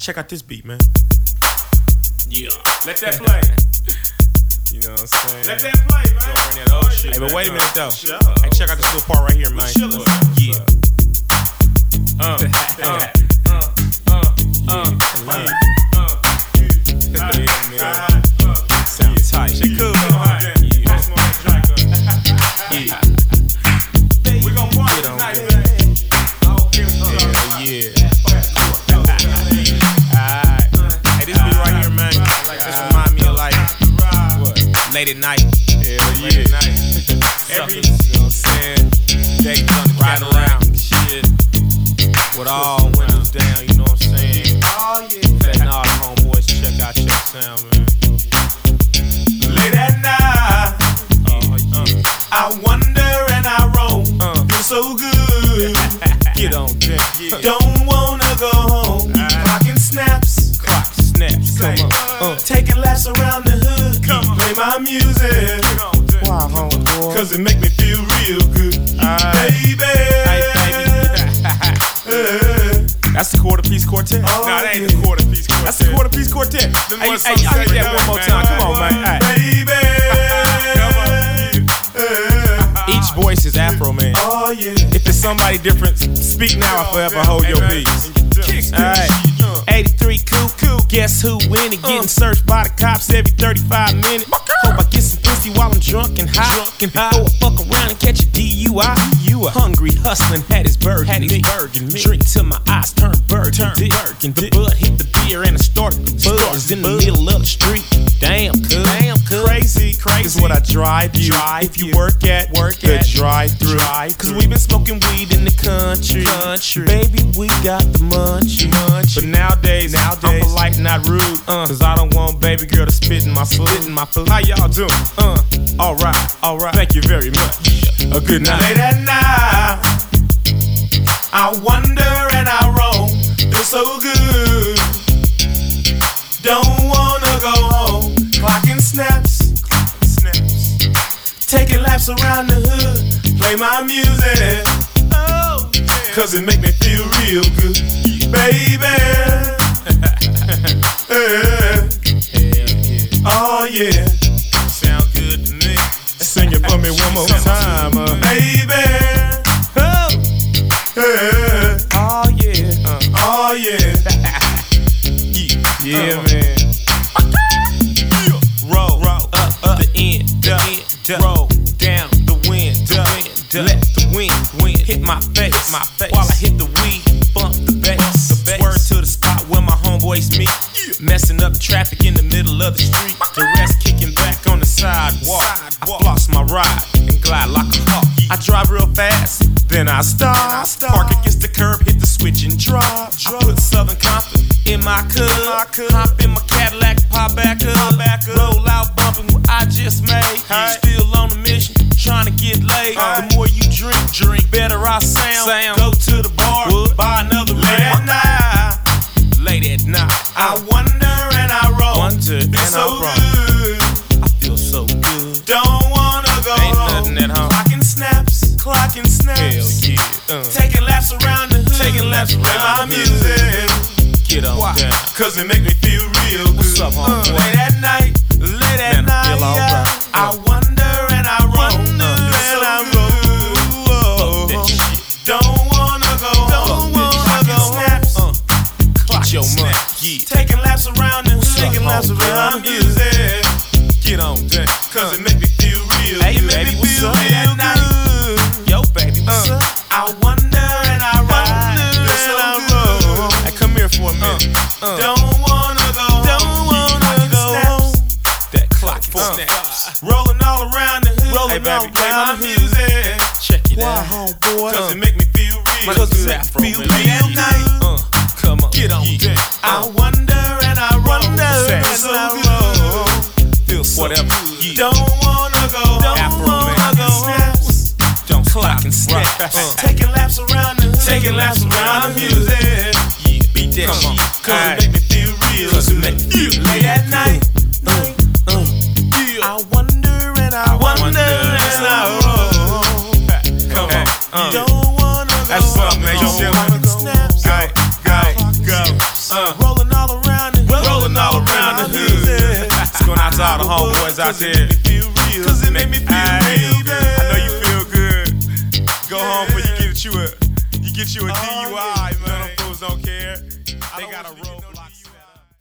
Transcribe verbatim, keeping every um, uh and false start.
Check out this beat, man. Yeah. Let that play. You know what I'm saying? Let that play, man. Don't bring that old shit. Hey, but wait a minute, though. Hey, check out this little part right here, man. Yeah. Uh, uh, uh, uh, uh, uh, sound tight. Shit cool, man. Yeah. We gon' party tonight, man. Hell yeah. Alright. Hey, this beat right here, man. This remind me of like what? Late at night. Hell yeah. Late at night. Every, you know what I'm saying? Day done ride around. Shit. With all windows down, you know what I'm saying? Oh yeah. Letting all the homeboys check out your sound, man. Late at night. Uh, uh, I wonder and I roam. uh. Feel so good. Get on deck, yeah. Don't wanna go home. Clocking snaps. Clock snaps, come on. Uh. Taking laps around the hood. Come on. Play my music. Why, homeboy? Cause it make me feel real good. Alright. Baby. Hey, baby. That's the quarter piece quartet. Oh, nah, that ain't yeah. the quarter piece quartet. That's the quarter piece quartet. Them Hey, ones hey, some y'all hit say that we one more done, time. man. Come on, man. Hey. Baby. Each voice is Afro, man. Oh yeah. If it's somebody different, speak now or forever hold your peace. Alright. eighty-three cool, cool. Guess who winning? Getting searched by the cops every thirty-five minutes. Hope I get some pussy while I'm drunk and high. Drunk and high. Throw a fuck around and catch a D U I. You a hungry hustling, had his burger. Had his burger. Drink till my eyes turn burgundy. The bud hit the beer and I started the buzz in the middle of the street. Damn, cool. Damn, cool. Crazy, crazy. Is what I drive you. Drive if you, you work at work the at drive through. Cause we been smoking weed in the country. country. Baby, we got the munchie. munchie. But nowadays, nowadays, I'm polite, not rude. Uh, Cause I don't want baby girl to spit in my food. Spit in my food. How y'all doing? Uh, alright, alright. Thank you very much. A good night. Late at night, I wonder and I roam. Feel so good. Don't wanna go home. Clocking snaps. snaps. Taking laps around the hood. Play my music. Oh, yeah. Cause it make me feel real good. Baby. Hell yeah. Oh yeah. Sound good to me. Sing it for me one more time, uh. Baby. Oh, Yeah. oh yeah. Uh. Oh yeah. Yeah, yeah uh. man. Roll, roll, up, up, the end, the end, roll down the wind, the wind, let the wind, wind hit my face, my face. While I hit the weed, bump the bass, the bass. Word to the spot where my homeboys meet, messing up traffic in the middle of the street. The rest kicking back on the sidewalk. I floss my ride and glide like a hawk. I drive real fast, then I stop. Park against the curb, hit the switch and drop. I put Southern Comfort in my cub. Hop in my Cadillac, pop back up. Roll out bumping what I just made. Still on a mission, trying to get laid. The more you drink, drink, better I sound. Go to the bar, buy another Late at round. night, Late at night, I wonder and I roll. wonder and Feel I so roll. good. I feel so good. Don't wanna go Ain't home. nothing at home. Clocking snaps, clocking snaps. Hell yeah. Uh, Taking laps around the hood. Taking laps Play around my the hood. music. Get on Why? down. Cause it make me feel real good. What's up, homeboy? Late at night, late at Man, I night, feel all yeah. right. I wonder and I roll. Uh, and I roll. Fuck that shit. Don't wanna go home. Clocking snaps, Uh, clock your money. snaps. Yeah. Taking laps around the hood. Taking laps homeboy? around the music. Get on down. Cause it make me feel real Hey, good. baby, Make me what's feel up? late at night. Yo, baby, what's Uh, up? I wonder and I ride. Feel so good. Hey, come here for a minute. Uh, Don't wanna go home. Don't wanna Clocking go snaps. home. That clock Uh, snaps. Rolling all around the hood. Hey, baby, all play my around the music. Check it Why, out. homeboy? Cause Uh. it make me feel real. Cause good. it's Afro, feel man. real nice. Uh, come on. Get on Yeah. down. I wonder and I wonder Fast. and so good. Feel so Whatever. good. Don't wanna go. Don't Afro, wanna man. go. Snaps. Don't clock and snap. Right. Uh, Taking laps around the hood. Taking laps around the music. yeah, beat that Come on. shit. Cause Alright. it make me feel real. Cause it make me feel late at night. night. Uh, I wonder and I wonder wonder and I roll. Come on. Uh, Don't wanna go. That's up, man. You Don't see wanna what go. Snaps. Go, go, go. Uh, Rolling all all the homeboys out there. Cause it make me feel real good. I know you feel good. Go home before you get you a, you get you a D U I, man. Them fools don't care. They got a roadblock.